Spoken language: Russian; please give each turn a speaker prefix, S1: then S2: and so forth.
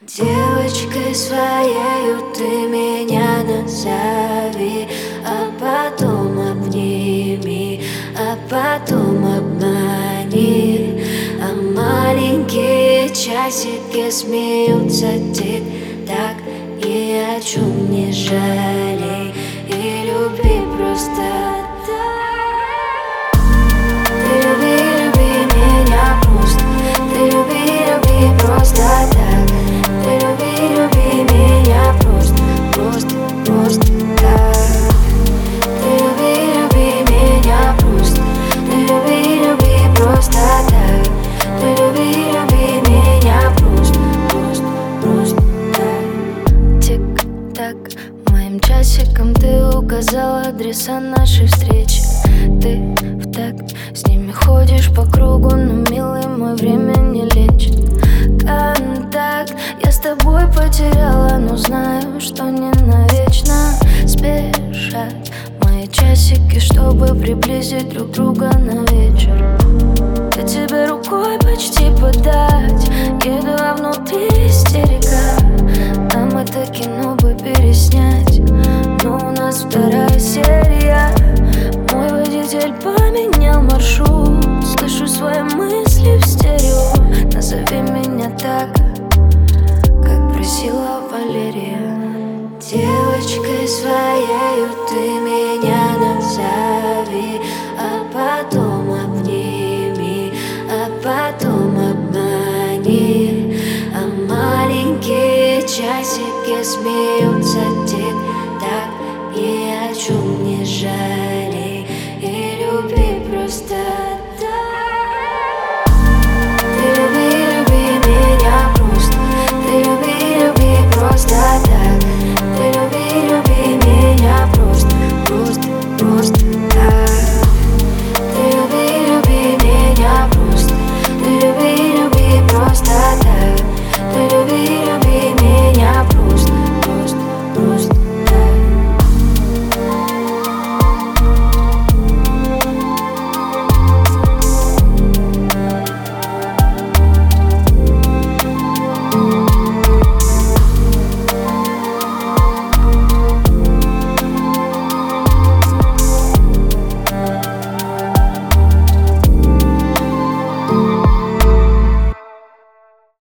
S1: Девочкой своею ты меня назови, а потом обними, а потом обмани. А маленькие часики смеются тик-так, и о чем не жалей, и люби просто так. Ты люби, люби меня просто, ты люби, люби просто так. Ты люби, люби меня просто, просто, просто так. Ты люби, люби меня просто, ты люби, люби просто так. Ты люби, люби меня просто, просто, просто так. Тик-так, моим часиком ты указал адреса нашей встречи. Ты в такт с ними ходишь по кругу, но, милый мой, время не лечит. Контакт я с тобой потеряла, но знаю, что не навечно. Спешат мои часики, чтобы приблизить друг друга на вечер. Я тебе рукой почти подать, еду, а внутри истерика. Нам это кино бы переснять, но у нас вторая серия. Мой водитель поменял маршрут, слышу свои мысли в стерео. Назови меня так, как просила Валерия. Девочкой своею ты меня назови, а потом обними, а потом обмани. А маленькие часики смеются тик-так, и о чем не жаль.